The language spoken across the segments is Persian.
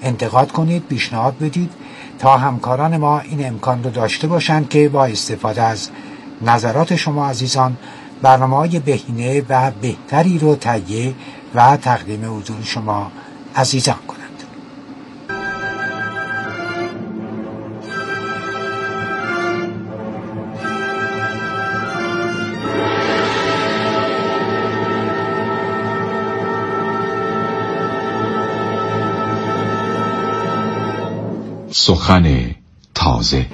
انتقاد کنید، پیشنهاد بدید تا همکاران ما این امکان رو داشته باشند که با استفاده از نظرات شما عزیزان برنامه‌های بهینه و بهتری رو تهیه و تقدیم حضور شما عزیزان کنند. سخن تازه.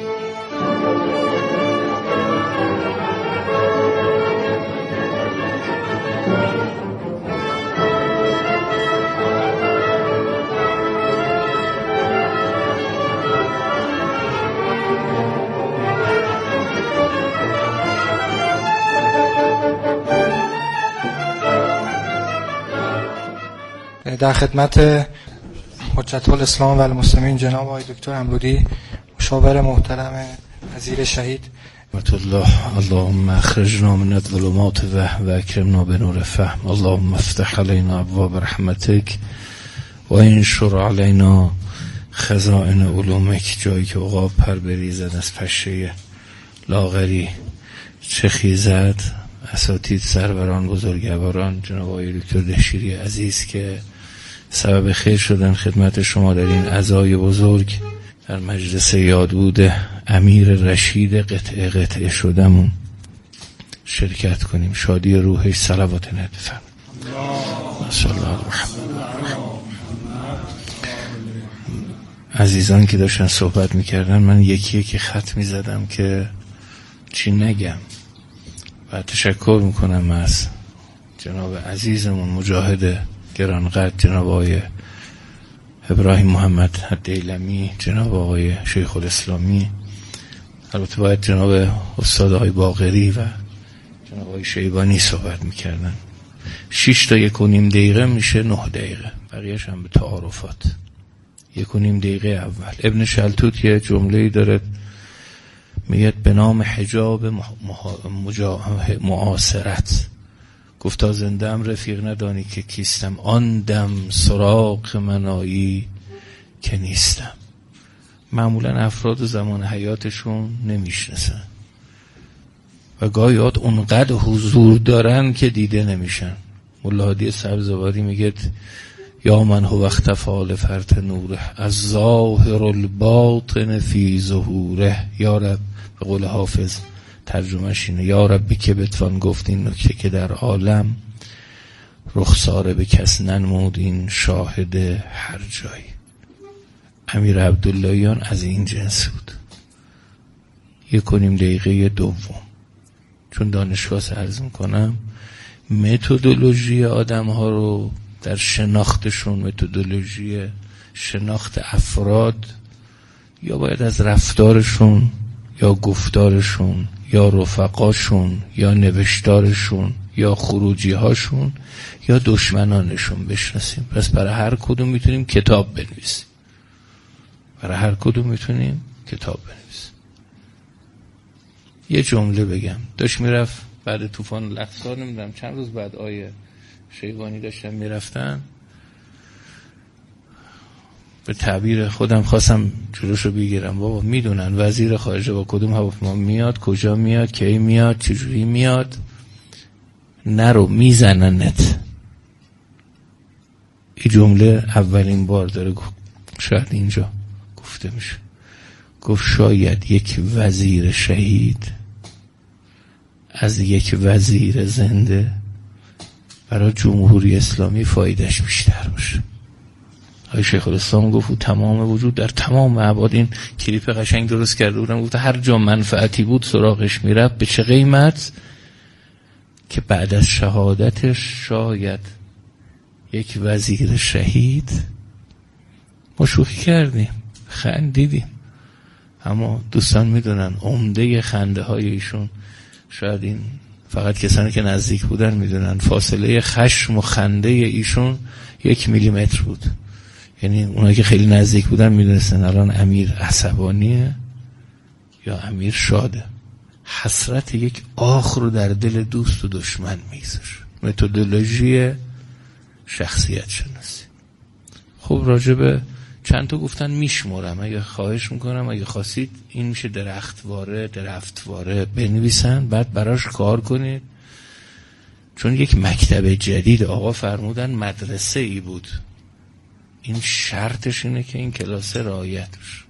در خدمت حجت الاسلام و المسلمین جناب آقای دکتر امرودی، مشاور محترم وزیر شهید اللهم اخرجنا من الظلمات و اکرمنا بنور فهم. اللهم افتح علينا ابواب رحمتك و انشر علينا خزائن علومك. جایی که عقاب پر بریزد از پشه لاغری چه خیزد. اساتید، سروران، بزرگواران، جناب آقای دکتر دهشیری عزیز که سبب خیر شدن خدمت شما در این عزای بزرگ در مجلس یادبود امیر رشید قطعه قطعه شدمون شرکت کنیم. شادی روحش صلوات نهد بفرمایید. صلی الله علیه و عزیزان که داشتن صحبت میکردن، من یکی یکی خط میزدم که چی نگم و تشکر میکنم از جناب عزیزمون مجاهد گرانقدر جناب آقای ابراهیم محمد دیلمی، جناب آقای شیخ الاسلامی، البته باید جناب استاد آقای باقری و جناب آقای شیبانی صحبت میکردن. 6 تا 1.5 دقیقه میشه 9 دقیقه، بقیهش هم به تعارفات. 1.5 دقیقه اول ابن شلتوت یه جمله‌ای داره میگه به نام حجاب معاصرت. گفتا زندم رفیق ندانی که کیستم، آن دم سراغ منایی که نیستم. معمولا افراد زمان حیاتشون نمیشناسن و گاهیات اونقدر حضور دارن که دیده نمیشن. مولا هادی سبزواری میگه یا من هو اختفا لفرط نوره از ظاهر الباطن فی ظهوره. یا رب، به قول حافظ ترجمهش اینه، یا ربی که بتوان گفت این نکته که در عالم رخساره به کس ننمود این شاهد هر جایی. امیر عبداللهیان از این جنس بود. 1.5 دقیقه دوم، چون دانشگاه عرض میکنم متدولوژی آدم ها رو در شناختشون، متدولوژی شناخت افراد، یا باید از رفتارشون یا گفتارشون یا رفقاشون یا نوشتارشون یا خروجی هاشون یا دشمنانشون بشناسیم. پس برای هر کدوم میتونیم کتاب بنویسیم. یه جمله بگم. داشت میرفت بعد طوفان لخسار، نمیدونم چند روز بعد آیه شیبانی داشتن میرفتن، به تعبیر خودم خواستم جلوشو بگیرم، بابا میدونن وزیر خارجه با کدوم هواپیما میاد، کجا میاد، کی میاد، چجوری میاد، نرو میزننت. این جمله اولین بار داره شاید اینجا گفته میشه. گفت شاید یک وزیر شهید از یک وزیر زنده برای جمهوری اسلامی فایدهش بیشتر باشه. آقای شیخ الاسلام گفت تمام وجود در تمام ابعاد. این کلیپ قشنگ درست کرده بودم، گفت هر جا منفعتی بود سراغش میرفت. به چه قیمت؟ که بعد از شهادتش شاید یک وزیر شهید، ما شوخی کردیم، خندیدیم، اما دوستان میدونن عمده خنده های ایشون، شاید این فقط کسانی که نزدیک بودن میدونن، فاصله خشم و خنده ایشون 1 میلیمتر بود. یعنی اونایی که خیلی نزدیک بودن میدونستن الان امیر عصبانیه یا امیر شاده. حسرت یک آخ رو در دل دوست و دشمن میگذاره. متدولوژی شخصیت شناسی. خب راجب چند تا گفتن میشمرم، اگه خواهش میکنم اگه خواستید این میشه درفتواره بنویسن، بعد براش کار کنید. چون یک مکتب جدید آقا فرمودن مدرسه ای بود، این شرطش اینه که این کلاس رعایتش.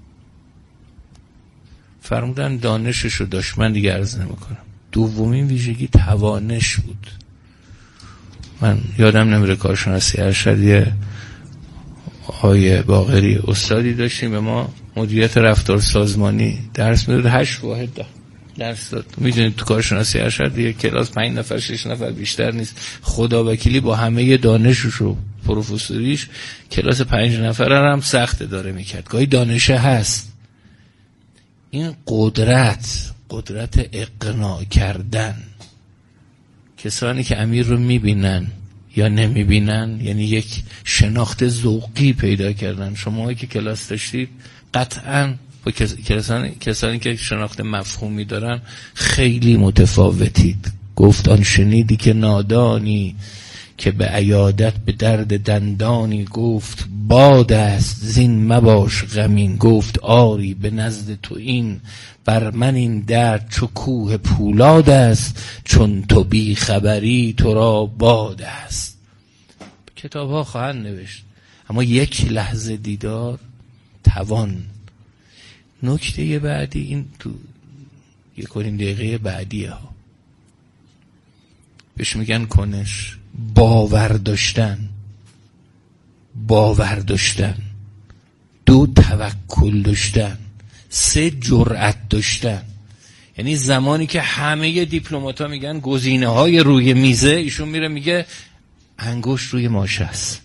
فرمودن دانششو داشت، من دیگه عرض نمیکنم. دومین ویژگی توانش بود. من یادم نمیره کارشناسی ارشدی آقای باقری استادی داشتیم به ما مدیریت رفتار سازمانی درس میداد، 8 واحد درس داد. میدونید تو کارشناسی ارشد یک کلاس 5 نفر 6 نفر بیشتر نیست. خدا وکیلی با همه دانشش و پروفسوریش کلاس 5 نفره هم سخت داره میکرد. گاهی دانشه هست. این قدرت اقناع کردن کسانی که امیر رو میبینن یا نمیبینن، یعنی یک شناخت ذوقی پیدا کردن. شما که کلاس داشتید قطعاً با کسانی که شناخت مفهومی دارن خیلی متفاوتید. گفت آن شنیدی که نادانی که به عیادت به درد دندانی، گفت باد است زین مباش غمین، گفت آری به نزد تو این بر من این درد چو کوه پولاد است، چون تو بی خبری تو را باد است. کتاب ها خواهند نوشت، اما یک لحظه دیدار توان. نکته بعدی این تو 1 دقیقه بعدیه ها بهش میگن کنش. باور داشتن 2 توکل داشتن 3 جرأت داشتن. یعنی زمانی که همه دیپلمات‌ها میگن گزینه‌های روی میزه، ایشون میره میگه انگشت روی ماشه است.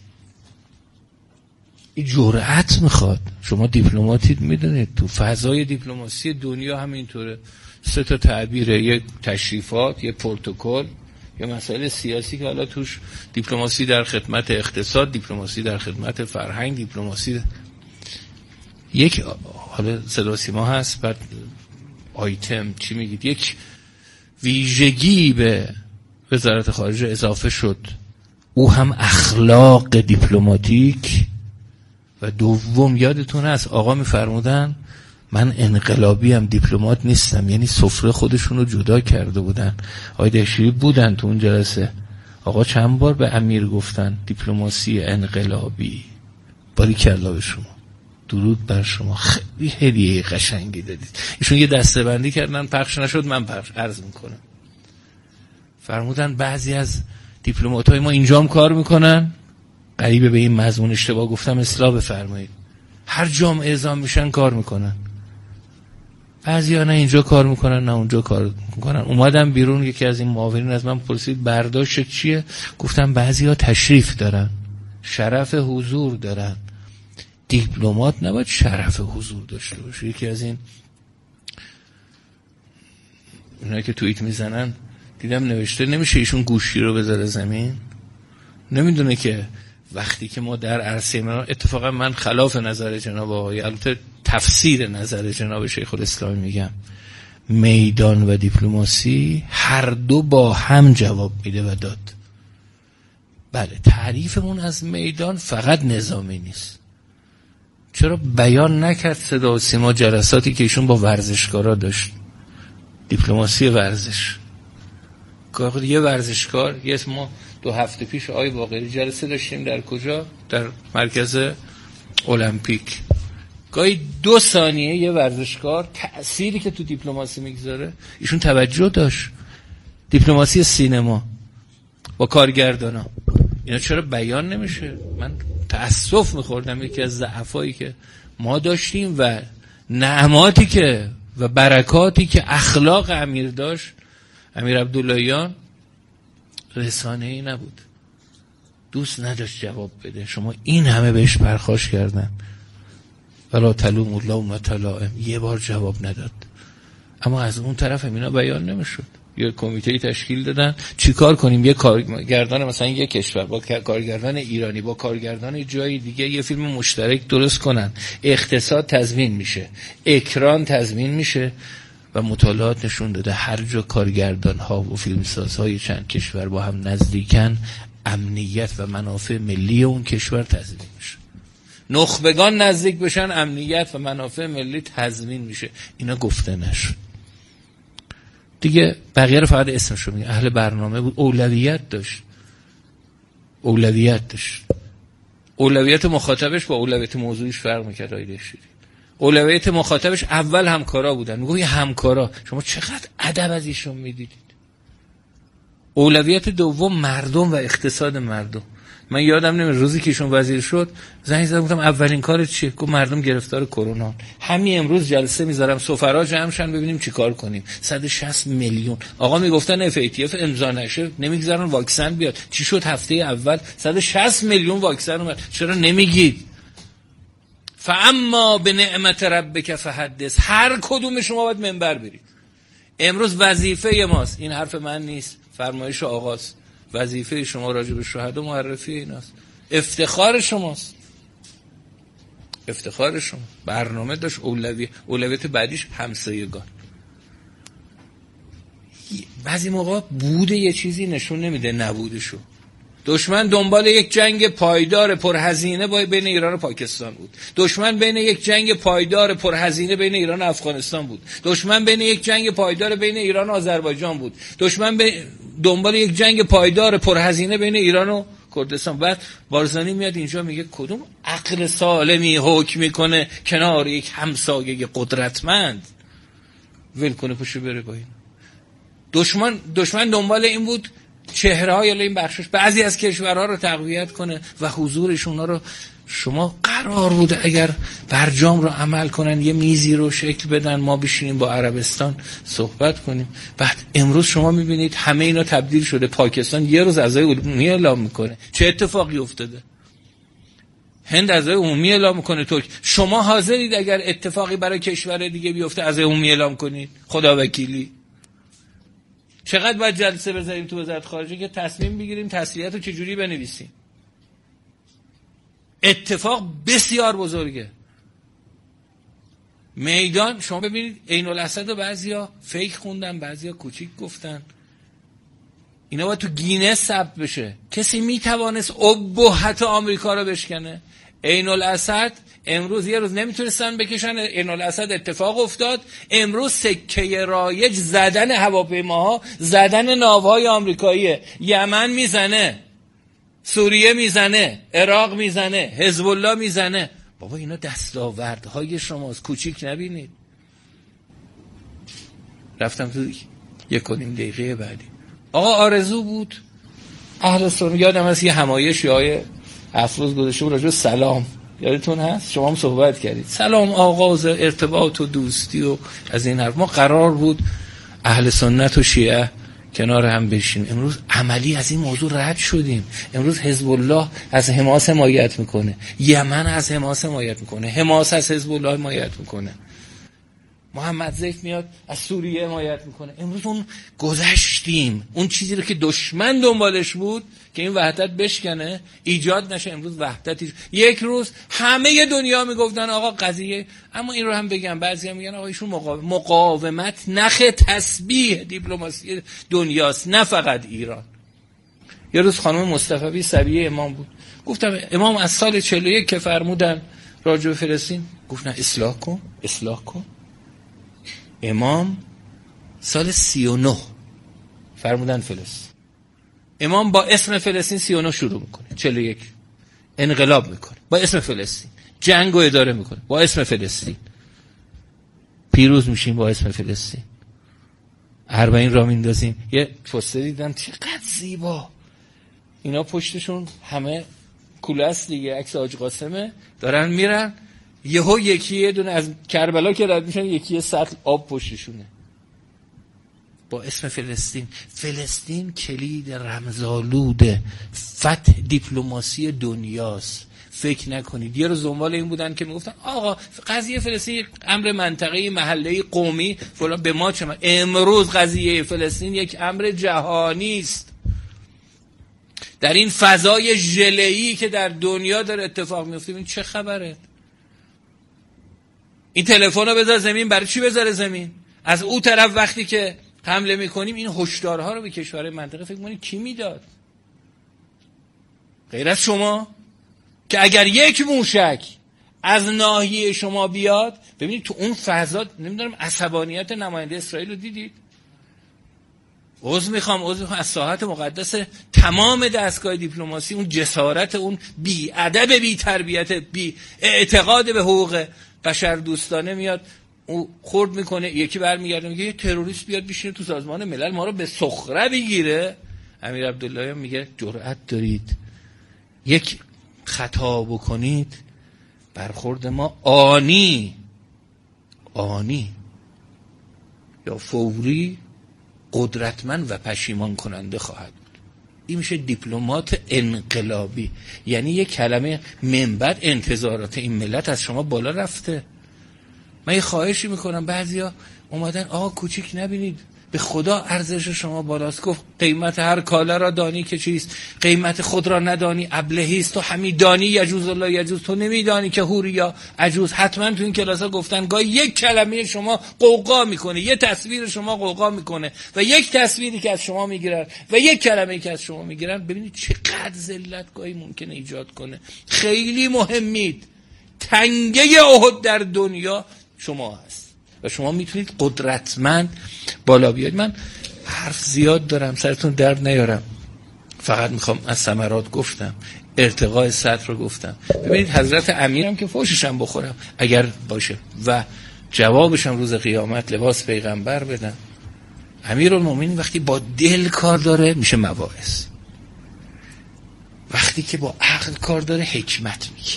این جرأت میخواد. شما دیپلماتید میدونید تو فضای دیپلماسی دنیا همینطوره. 3 تا تعبیره، یک تشریفات، یک پروتکل، یا مسائل سیاسی که حالا توش دیپلماسی در خدمت اقتصاد، دیپلماسی در خدمت فرهنگ، دیپلماسی یک حالا صدا سیما هست. بعد آیتم چی میگید؟ یک ویژگی به وزارت خارجه اضافه شد، او هم اخلاق دیپلماتیک. و دوم یادتون هست آقا میفرمودن من انقلابی هم دیپلمات نیستم، یعنی سفره خودشون رو جدا کرده بودن. آقای دهشوری بودن تو اون جلسه، آقا چند بار به امیر گفتن دیپلماسی انقلابی. باریکلا به شما، درود بر شما، خیلی هدیه قشنگی دادید. ایشون یه دسته بندی کردن، پخش نشد، من عرض میکنم. فرمودن بعضی از دیپلمات‌های ما اینجام کار میکنن، قریبه به این مضمون اشتباه گفتم اصلاح بفرمایید، هر جام اعزام میشن کار میکنن. بعضیا نه اینجا کار میکنن نه اونجا کار میکنن. اومدم بیرون، یکی از این معاونین از من پرسید برداشت چیه؟ گفتم بعضیا تشریف دارن، شرف حضور دارن. دیپلمات نباید شرف حضور داشته باشه. یکی از این اونایی که توییت میزنن دیدم نوشته نمیشه ایشون گوشی رو بذاره زمین. نمیدونه که وقتی که ما در عرصه اتفاقا من خلاف نظر جناب آقای، البته تفسیر نظر جناب شیخ الاسلام میگم، میدان و دیپلماسی هر دو با هم جواب میده و داد. بله تعریفمون از میدان فقط نظامی نیست. چرا بیان نکرد صدا و سیما جلساتی که ایشون با ورزشکارا داشت؟ دیپلماسی ورزش. یه ورزشکار، یه ما 2 هفته پیش آقای باقری جلسه داشتیم در کجا؟ در مرکز المپیک. گاهی 2 ثانیه یه ورزشکار تأثیری که تو دیپلماسی میگذاره ایشون توجه داشت. دیپلماسی سینما با کارگردانا، اینا چرا بیان نمیشه؟ من تأسف میخوردم. یکی از ضعفایی که ما داشتیم و نعماتی که و برکاتی که اخلاق امیر داشت، امیر عبداللهیان، رسانه‌ای نبود، دوست نداشت جواب بده. شما این همه بهش پرخاش کردن، ولا تلوم لومة لائم، یه بار جواب نداد. اما از اون طرف اینا بیان نمیشد. یه کمیته تشکیل دادن چیکار کنیم؟ یه کارگردان مثلا یه کشور با کارگردان ایرانی با کارگردان جای دیگه یه فیلم مشترک درست کنن، اقتصاد تضمین میشه، اکران تضمین میشه. و مطالعات نشون داده هر جا کارگردان ها و فیلمسازهای چند کشور با هم نزدیکن، امنیت و منافع ملی اون کشور تضمین میشه. نخبگان نزدیک بشن امنیت و منافع ملی تضمین میشه. اینا گفته نشد دیگه. بقیه رو فقط اسمشو میگه. اهل برنامه بود، اولویت داشت. اولویت مخاطبش با اولویت موضوعیش فرق میکرد. اولویت مخاطبش اول همکارا بودن. میگه یه همکارا، شما چقدر ادب از ایشون میدیدید. اولویت دوم مردم و اقتصاد مردم. من یادم نمیاد روزی که ایشون وزیر شد زنگ زدم گفتم اولین کارت چیه؟ گفت مردم گرفتار کرونا. همین امروز جلسه میذارم سفرا جمع شن ببینیم چیکار کنیم. 160 میلیون. آقا میگفتن FATF امضا نشه نمیگذارن واکسن بیاد. چی شد هفته اول 160 میلیون واکسن اومد؟ چرا نمیگید؟ فاما بنعمت ربک فحدث. هر کدوم شما باید منبر برید. امروز وظیفه ماست، این حرف من نیست، فرمایش آقاست، وظیفه شما راجع به شهدا معرفی ایناست. افتخار شماست، افتخار شما. برنامه داشت، اولویت بعدیش همسایگان. بعضی موقع بوده یه چیزی نشون نمیده نبودشو. دشمن دنبال یک جنگ پایدار پرهزینه بین ایران و پاکستان بود. دشمن بین یک جنگ پایدار پرهزینه بین ایران و افغانستان بود. دشمن بین یک جنگ پایدار بین ایران و آذربایجان بود. دشمن دنبال یک جنگ پایدار پرهزینه بین ایران و کردستان. بعد بارزانی میاد اینجا میگه کدوم عقل سالمی حکم میکنه کنار یک همسایه قدرتمند ول کنه پشو بره با این. دشمن دنبال این بود چهره‌های این بخشش بعضی از کشورها رو تقویت کنه و حضورشون رو. شما قرار بوده اگر برجام رو عمل کنن یه میزی رو شکل بدن ما بشینیم با عربستان صحبت کنیم. بعد امروز شما میبینید همه اینا تبدیل شده. پاکستان یه روز عزای عمومی اعلام میکنه. چه اتفاقی افتاده؟ هند عزای عمومی اعلام میکنه. ترک. شما حاضرید اگر اتفاقی برای کشور دیگه بیفته عزای عمومی اعلام کنید؟ خدا وکیلی. چقدر باید جلسه بذاریم تو وزارت خارجه که تصمیم بگیریم تسلیحات رو چجوری بنویسیم؟ اتفاق بسیار بزرگه. میدان شما ببینید عین الاسد و بعضیا فیک خوندن، بعضیا کوچیک گفتن. اینا باید تو گینس ثبت بشه. کسی میتوانست ابهت آمریکا رو بشکنه؟ عین الاسد امروز یه روز نمیتونستن بکشن، عین الاسد اتفاق افتاد. امروز سکه رایج زدن هواپیماها، زدن ناوهای آمریکاییه. یمن میزنه، سوریه میزنه، عراق میزنه، حزب الله میزنه. بابا اینا دستاوردهای شماست، کوچیک نبینید. رفتم تو 1.5 دقیقه بعدی آقا آرزو بود اهل سنت. یادم هست یه همایشی های افروز گذاشته بود راجع به سلام، یادتون هست؟ شما هم صحبت کردید. سلام آغاز ارتباط و دوستی و از این حرف. ما قرار بود اهل سنت و شیعه کنار هم بشیم. امروز عملی از این موضوع رد شدیم. امروز حزب الله از حماس حمایت میکنه، یمن از حماس حمایت میکنه، حماس از حزب الله حمایت میکنه، محمد زیف میاد از سوریه حمایت میکنه. امروز اون گذشتیم، اون چیزی رو که دشمن دنبالش بود که این وحدت بشکنه ایجاد نشه. امروز وحدتی یک روز همه دنیا میگفتن آقا قضیه. اما این رو هم بگم بعضیا میگن آقا ایشون مقاومت نخ تسبیح دیپلماسی دنیاست، نه فقط ایران. یه روز خانم مصطفی سبیه امام بود، گفتم امام از سال 41 که فرمودن راجع به فلسطین، گفت نه اصلاح کن. امام سال 39 فرمودن فلسطین. امام با اسم فلسطین 39 شروع میکنه، 41 انقلاب میکنه با اسم فلسطین، جنگ و اداره میکنه با اسم فلسطین، پیروز میشیم با اسم فلسطین، 40 را میندازیم. یه پوستر دیدم چقدر زیبا، اینا پشتشون همه کوله است دیگه، عکس حاج قاسمه، دارن میرن، یهو یه دونه از کربلا که رد میشن یکی سطل آب پشتشونه با اسم فلسطین. فلسطین کلید رمزآلود فتح دیپلماسی دنیاست. فکر نکنید یه روز دنبال این بودن که میگفتن آقا قضیه فلسطین یک امر منطقه‌ای، محله‌ای، قومی فلان، به ما چه؟ امروز قضیه فلسطین یک امر جهانی است. در این فضای ژله‌ای که در دنیا داره اتفاق میفته، این چه خبره؟ این تلفن رو بذار زمین. برای چی بذاره زمین؟ از اون طرف وقتی که حمله میکنیم این هشدارها رو به کشورهای منطقه فکر کنید کی میداد؟ غیر از شما که اگر یک موشک از ناحیه شما بیاد. ببینید تو اون فضا نمیدونم عصبانیت نماینده اسرائیل رو دیدید؟ عذر میخوام از ساحت مقدس تمام دستگاه دیپلماسی، اون جسارت، اون بی ادب، بی تربیت، بی اعتقاد به حقوق بشر دوستانه میاد او خورد میکنه، یکی برمیگرده میگه یه تروریست بیاد بشینه تو سازمان ملل ما رو به سخره بگیره. امیر عبداللهیان میگه جرأت دارید یک خطا بکنید برخورد ما آنی یا فوری، قدرتمند و پشیمان کننده خواهد بود. این میشه دیپلمات انقلابی. یعنی یک کلمه من بعد انتظارات این ملت از شما بالا رفته. من یه خواهشی میکنم، بعضیا اومدن کوچیک نبینید، به خدا ارزش شما بالاست. گفت قیمت هر کالا را دانی که چیست، قیمت خود را ندانی ابلهی است. تو همی دانی یجوز الله یجوز، تو نمیدانی که حور یا عجوز. حتما تو این کلاسا گفتن گاهی یک کلمه شما قوقا میکنه، یه تصویر شما قوقا میکنه و یک تصویری که از شما میگیرن و یک کلمه‌ای که از شما میگیرن. ببینید چقدر ذلت گاهی ممکنه ایجاد کنه. خیلی مهمید. تنگه احد در دنیا شما هست و شما میتونید قدرتمند بالا بیاید. من حرف زیاد دارم، سرتون درد نیارم، فقط میخوام از ثمرات گفتم، ارتقاء سطح رو گفتم. ببینید حضرت امیرم که فوششم بخورم اگر باشه و جوابشم روز قیامت لباس پیغمبر بدم. امیرالمومنین وقتی با دل کار داره میشه مواعظ، وقتی که با عقل کار داره حکمت میگه،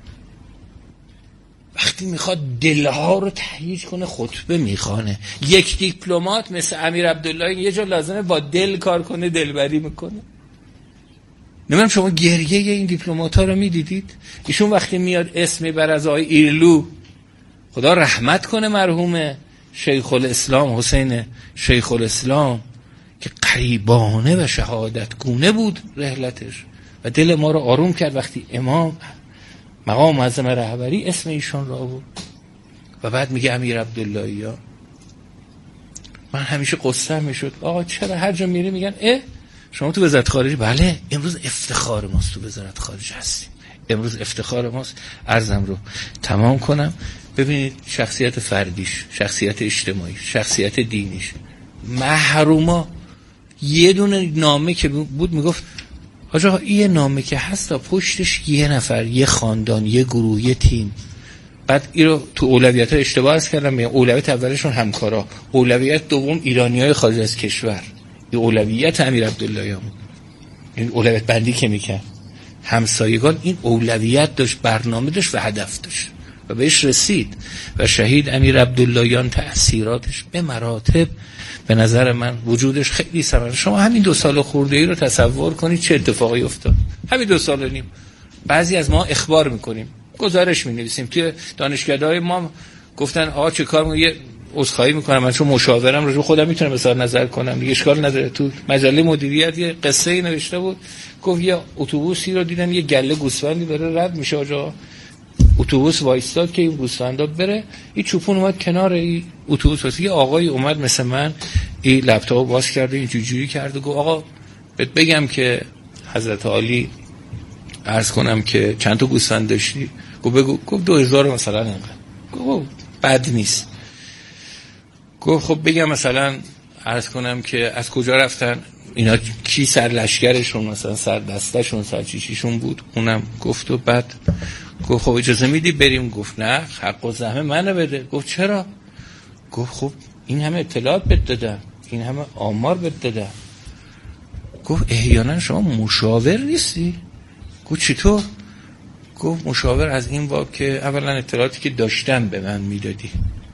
وقتی میخواد دلها رو تهییج کنه خطبه میخوانه. یک دیپلمات مثل امیر عبدالله یه جا لازمه با دل کار کنه، دلبری میکنه. نمیدونم شما گریه این دیپلمات ها رو میدیدید؟ ایشون وقتی میاد اسمی بر از آقای ایرلو، خدا رحمت کنه مرحوم شیخ الاسلام حسین شیخ الاسلام که قریبانه و شهادت گونه بود رحلتش و دل ما رو آروم کرد وقتی امام مقام معظم رهبری اسم ایشان را بود. و بعد میگه امیر عبداللهی ها، من همیشه قصه میشد چرا هر جا میری میگن شما تو وزارت خارجه؟ بله امروز افتخار ماست تو وزارت خارجه هستیم، امروز افتخار ماست. عرضم رو تمام کنم. ببینید شخصیت فردیش، شخصیت اجتماعی، شخصیت دینیش، محروما. یه دونه نامه که بود میگفت آجا این نامه که هست تا پشتش یه نفر، یه خاندان، یه گروه، یه تیم. بعد این رو تو اولویت ها اشتباه از کردم. اولویت اولشون همکارا، اولویت دوم ایرانیای خارج از کشور. این اولویت امیر عبداللهیان، این اولویت بندی که میکرد همسایگان، این اولویت داشت، برنامه داشت و هدف داشت و بهش رسید. و شهید امیر عبداللهیان تأثیراتش به مراتب به نظر من وجودش خیلی ثمره. شما همین 2 سال خورده ای رو تصور کنید چه اتفاقی افتاد. همین 2 سال و نیم بعضی از ما اخبار میکنیم، گزارش مینویسیم. توی دانشکده‌های ما گفتن چه کار میکنم، یه عذرخواهی میکنم من چون مشاورم راجع خودم میتونم اظهار نظر کنم دیگه، اشکال نداره. تو مجله مدیریت یه قصه ای نوشته بود، گفت یه اتوبوسی رو دیدن یه گله گوسفندی داره رد میشه، آجا اتوبوس وایستاد که این گوسفندا بره، این چوپون اومد کنار این اتوبوس، یه آقایی اومد مثل من این لپتاپ باز کرده این جوری کرده، گفت آقا بگم که حضرت عالی عرض کنم که چند تا گوسفند داشتی؟ گفت بگو. گفت 2000 مثلا اینقدر. گفت بد نیست. گفت خب بگم مثلا عرض کنم که از کجا رفتن اینا، کی سر لشکرشون، مثلا سر دستشون، سر چیشیشون بود. اونم گفت و بعد گفت خب اجازه میدی بریم؟ گفت نه حق و زحمه منو بده. گفت چرا؟ گفت خب این همه اطلاعات بهت دادم، این همه آمار بهت دادم. گفت احیانا شما مشاور نیستی؟ گفت چطور؟ گفت مشاور از این باب که اولا اطلاعاتی که داشتم به من میدادی،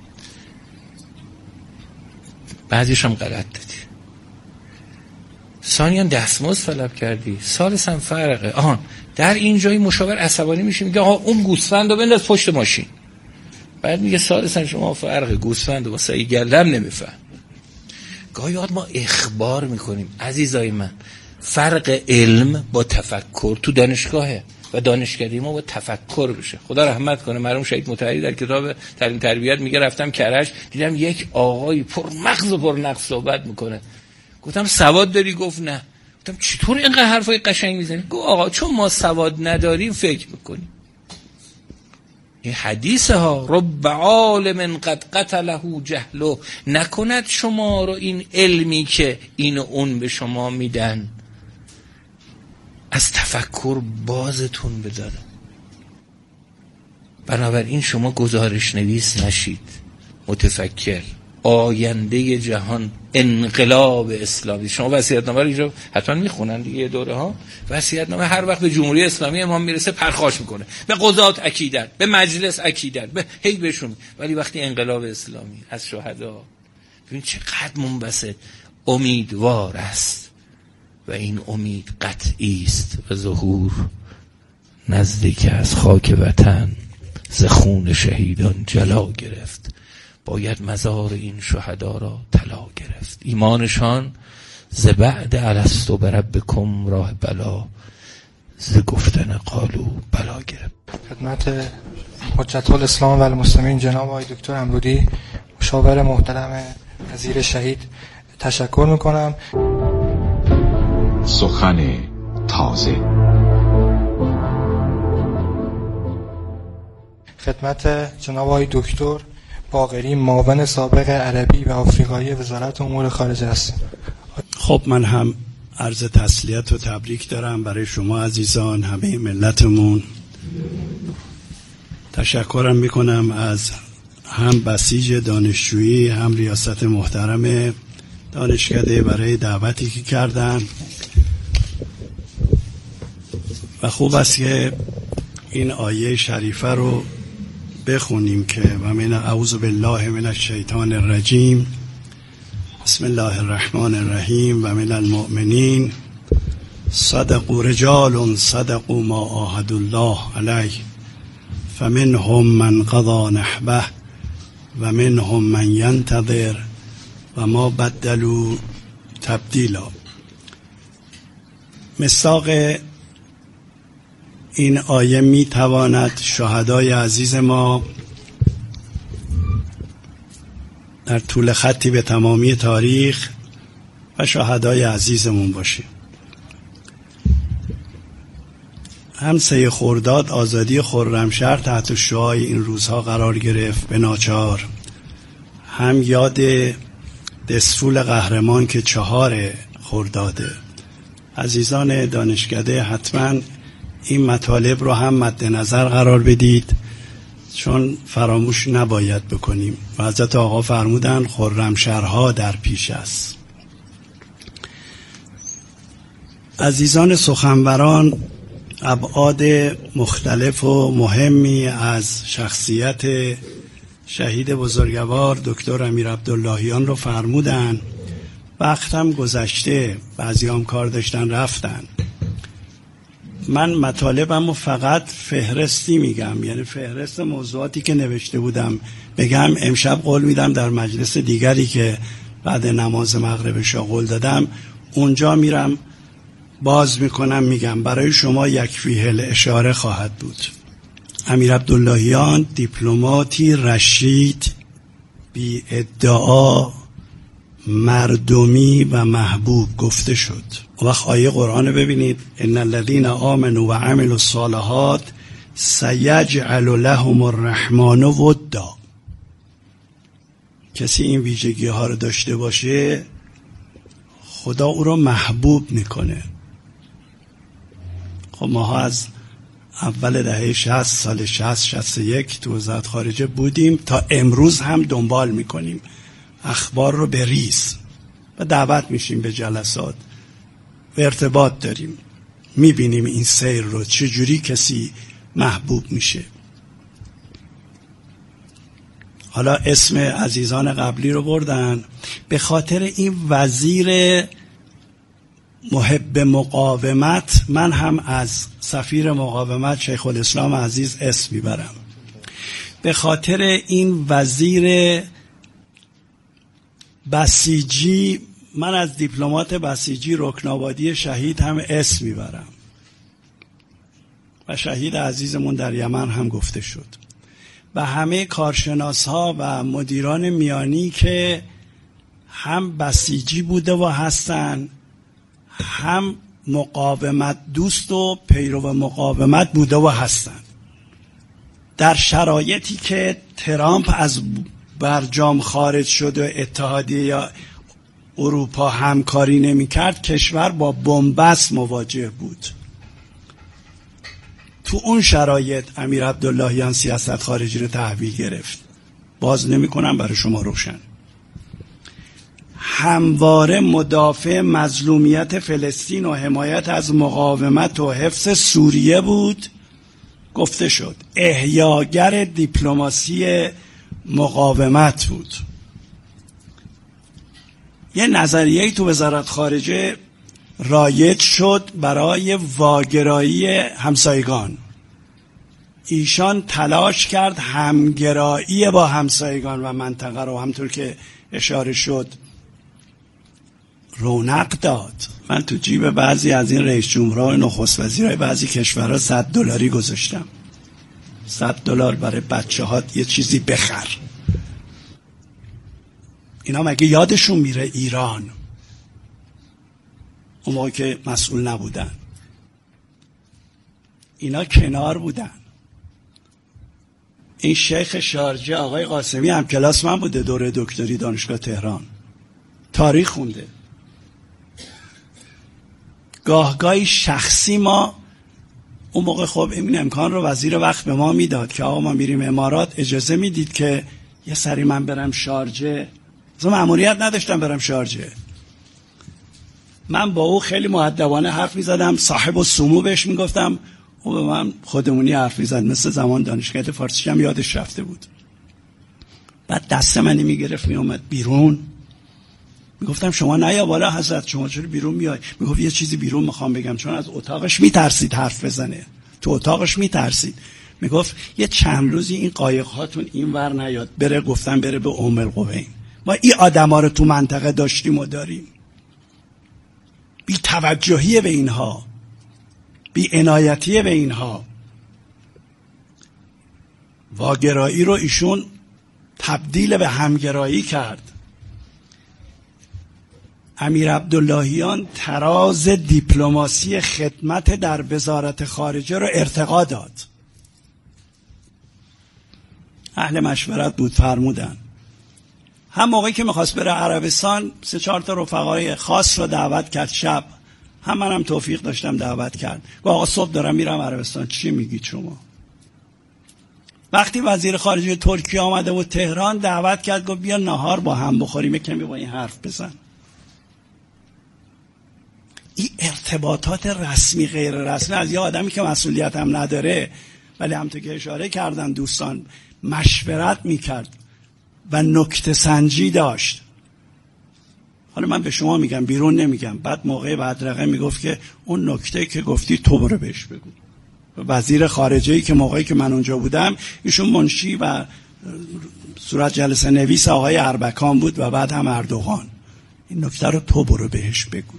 بعضیش هم غلط دادی، ثانیاً دستمزد طلب کردی، ثالثاً هم فرقه. در این جایی مشاور عصبانی میشه، میگه اون گوسفندو بنداز پشت ماشین. بعد میگه ثالثاً شما فرق گوسفندو واسه این گلم نمیفهم. گاهی ما اخبار میکنیم عزیزای من. فرق علم با تفکر تو دانشگاهه و دانشکده ما با تفکر بشه. خدا رحمت کنه مرحوم شهید مطهری در کتاب تعلیم تربیت میگه رفتم کرج دیدم یک آقای پر مغز و پر نقص صحبت میکنه. گفتم سواد داری؟ گفت نه. گفتم چطور اینقدر حرفای قشنگ میزنی؟ گفت آقا چون ما سواد نداریم فکر میکنیم. این حدیث ها، رب عالم قد قتله جهله، نکند شما رو این علمی که این و اون به شما میدن از تفکر بازتون بداره. بنابراین شما گزارش نویس نشید، متفکر، آینده جهان، انقلاب اسلامی. شما وصیت‌نامه رو اینجا حتما میخونن دیگه، دوره ها وصیت‌نامه هر وقت به جمهوری اسلامی امام میرسه پرخاش میکنه، به قضات عقیدت، به مجلس عقیدت، به هی بهشون. ولی وقتی انقلاب اسلامی از شهدا، ببین چقدر منبسط امیدوار است و این امید قطعی است و ظهور نزدیک از خاک وطن ز خون شهیدان جلا گرفت. باید مزار این شهدا را طلا گرفت. ایمانشان ز بعد الستو بربکم راه بلا، ز گفتن قالو بلا گرفت. خدمت حجت الاسلام و المسلمین جناب آقای دکتر امرودی مشاور محترم وزیر شهید تشکر میکنم. سخن تازه. خدمت جناب آقای دکتر باقری معاون سابق عربی و آفریقایی وزارت امور خارجه هستیم. خب من هم عرض تسلیت و تبریک دارم برای شما عزیزان، همه ملتمون. تشکرم میکنم از هم بسیج دانشجویی هم ریاست محترم دانشکده برای دعوتی که کردن و خوب است که این آیه شریفه رو بخونیم که و من اعوذ بالله من الشیطان الرجیم بسم الله الرحمن الرحیم و من المؤمنین صدقوا رجال صدقوا ما عاهدوا الله علیه فمنهم من قضى نحبه و منهم من ینتظر و ما بدلوا تبدیلا. مصداق این آیه می تواند شهدای عزیز ما در طول خطی به تمامی تاریخ و شهدای عزیزمون باشه. هم 3 خرداد آزادی خرمشهر تحت شعاع این روزها قرار گرفت به ناچار، هم یاد دسفول قهرمان که 4 خرداده. عزیزان دانشکده حتما این مطالب رو هم مد نظر قرار بدید چون فراموش نباید بکنیم و حضرت آقا فرمودن خرمشهرها در پیش است. عزیزان سخنوران ابعاد مختلف و مهمی از شخصیت شهید بزرگوار دکتر امیر عبداللهیان رو فرمودن. وقتم گذشته، بعضی هم کار داشتن رفتن. من مطالبم رو فقط فهرستی میگم، یعنی فهرست موضوعاتی که نوشته بودم بگم. امشب قول میدم در مجلس دیگری که بعد نماز مغرب شا قول دادم اونجا میرم باز میکنم میگم. برای شما یکفیه الاشاره خواهد بود. امیر عبداللهیان دیپلماتی رشید، بی ادعا، مردمی و محبوب گفته شد. وقت آیه قرآن رو ببینید، ان الذين آمنوا و عملوا الصالحات سیجعل لهم الرحمن ودا. کسی این ویژگی ها رو داشته باشه خدا او رو محبوب میکنه. خب ما از اول دهه 60 سال 61 تو وزارت خارجه بودیم تا امروز هم دنبال میکنیم اخبار رو به ریز و دعوت میشیم به جلسات و ارتباط داریم، میبینیم این سیر رو چجوری کسی محبوب میشه. حالا اسم عزیزان قبلی رو بردن به خاطر این وزیر محب مقاومت. من هم از سفیر مقاومت شیخ الاسلام عزیز اسم میبرم. به خاطر این وزیر بسیجی من از دیپلمات بسیجی رکنابادی شهید هم اسم میبرم و شهید عزیزمون در یمن هم گفته شد. و همه کارشناس ها و مدیران میانی که هم بسیجی بوده و هستن، هم مقاومت دوست و پیرو مقاومت بوده و هستن. در شرایطی که ترامپ از برجام خارج شد و اتحادیه یا اروپا همکاری نمی کرد، کشور با بنبست مواجه بود. تو اون شرایط امیر عبداللهیان سیاست خارجی رو تحویل گرفت. باز نمی کنم برای شما روشن. همواره مدافع مظلومیت فلسطین و حمایت از مقاومت و حفظ سوریه بود. گفته شد احیاگر دیپلماسی مقاومت بود. یه نظریه‌ای تو وزارت خارجه رایج شد برای واگرایی همسایگان. ایشان تلاش کرد همگرایی با همسایگان و منطقه رو همطور که اشاره شد رونق داد. من تو جیب بعضی از این رئیس جمهورها و نخست وزیرهای بعضی کشورها $100 گذاشتم. $100 برای بچه ها یه چیزی بخر. اینا مگه یادشون میره ایران اون موقع که مسئول نبودن؟ اینا کنار بودن. این شیخ شارجه آقای قاسمی هم کلاس من بوده، دوره دکتری دانشگاه تهران، تاریخ خونده. گاهگاهی شخصی ما اون موقع خب این امکان رو وزیر وقت به ما میداد که آقا ما میریم امارات، اجازه میدید که یه سری من برم شارجه. از مأموریت نداشتم برم شارجه. من با او خیلی مؤدبانه حرف میزدم، صاحب السمو بهش میگفتم، او به من خودمونی حرف میزد، مثل زمان دانشگاه فارسی هم یادش رفته بود. بعد دست منی میگرفت میومد بیرون، میگفتم شما نیا بالا حضرت، شما چرا بیرون میای؟ میگفت یه چیزی بیرون میخوام بگم، چون از اتاقش میترسید حرف بزنه، تو اتاقش میترسید. میگفت یه چند روزی این قایق هاتون این ور نیاد بره، گفتم بره به ام القوین. ما این آدما رو تو منطقه داشتیم و داریم. بی توجهی به اینها، بی عنایتی به اینها. واگرایی رو ایشون تبدیل به همگرایی کرد. امیر عبداللهیان تراز دیپلماسی خدمت در وزارت خارجه رو ارتقا داد. اهل مشورت بود، فرمودن هم موقعی که میخواست بره عربستان 3-4 تا رفقای خاص رو دعوت کرد شب، هم منم توفیق داشتم دعوت کرد. گفت آقا صبح دارم میرم عربستان. چی میگید شما؟ وقتی وزیر خارجه ترکیه آمده بود تهران دعوت کرد، گفت بیا نهار با هم بخوریم، کمی با این حرف بزن. این ارتباطات رسمی غیر رسمی از یه آدمی که مسئولیت هم نداره، ولی همونطور که اشاره کردن دوستان مشورت میکرد و نکته سنجی داشت. حالا من به شما میگم، بیرون نمیگم. بعد موقع بدرقه میگفت که اون نکته که گفتی تو برو بهش بگو. وزیر خارجه‌ای که موقعی که من اونجا بودم ایشون منشی و صورت جلسه نویس آقای اربکان بود و بعد هم اردوغان. این نکته رو تو برو بهش بگو.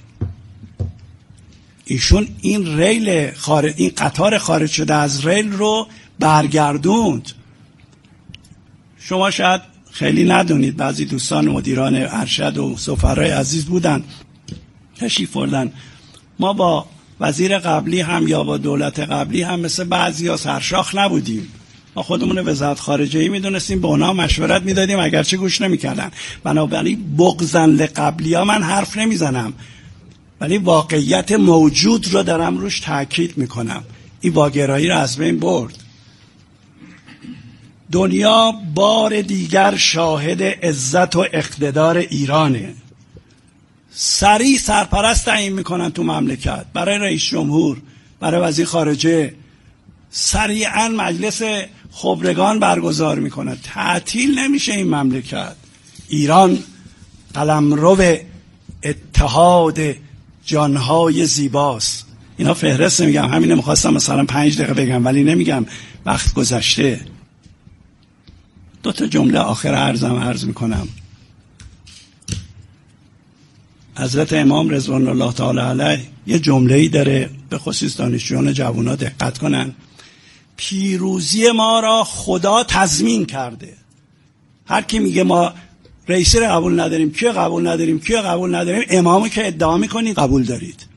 ایشون این این قطار خارج شده از ریل رو برگردوند. شما شاید خیلی ندونید، بعضی دوستان مدیران ارشد و سفرای عزیز بودن تشریف بردن. ما با وزیر قبلی هم یا با دولت قبلی هم مثل بعضیا سرشاخ نبودیم. ما خودمون وزارت خارجه‌ای میدونستیم، به اونا مشورت میدادیم اگرچه گوش نمیکردن. بنابراین بغضاً لقبلیا من حرف نمیزنم، ولی واقعیت موجود رو دارم روش تاکید میکنم. این واگرایی رو از بین برد. دنیا بار دیگر شاهد عزت و اقتدار ایرانه. سریع سرپرست تعیین میکنن تو مملکت، برای رئیس جمهور، برای وزیر خارجه. سریعا مجلس خبرگان برگزار میکنن. تعطیل نمیشه این مملکت. ایران قلمرو اتحاد جانهای زیباست. اینا فهرست نمیگم، همینه میخواستم مثلا 5 دقیقه بگم ولی نمیگم، وقت گذشته. 2 تا جمله آخر عرض میکنم. حضرت امام رضوان الله تعالی علیه یه جمله‌ای داره، به خصوص دانشجویان جوونا دقت کنن. پیروزی ما را خدا تضمین کرده. هر کی میگه ما رئیسی رو قبول نداریم، کیو قبول نداریم، امامو که ادعا میکنید قبول دارید.